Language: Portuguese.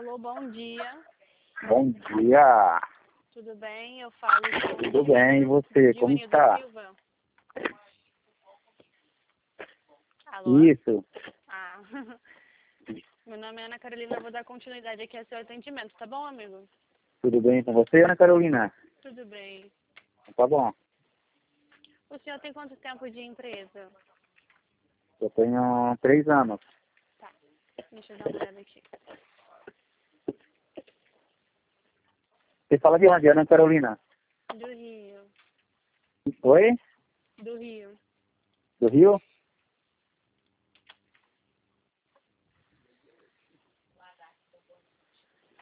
Alô, bom dia. Bom dia. Tudo bem? Eu falo com Tudo bem, e você? Como Dionísio está? Silva. Alô? Isso. Ah. Meu nome é Ana Carolina, eu vou dar continuidade aqui ao seu atendimento, tá bom, amigo? Tudo bem com você, Ana Carolina? Tudo bem. Tá bom. O senhor tem quanto tempo de empresa? Eu tenho 3 anos. Tá, deixa eu dar uma olhada aqui. Você fala de onde, Ana Carolina? Do Rio. Oi? Do Rio. Do Rio?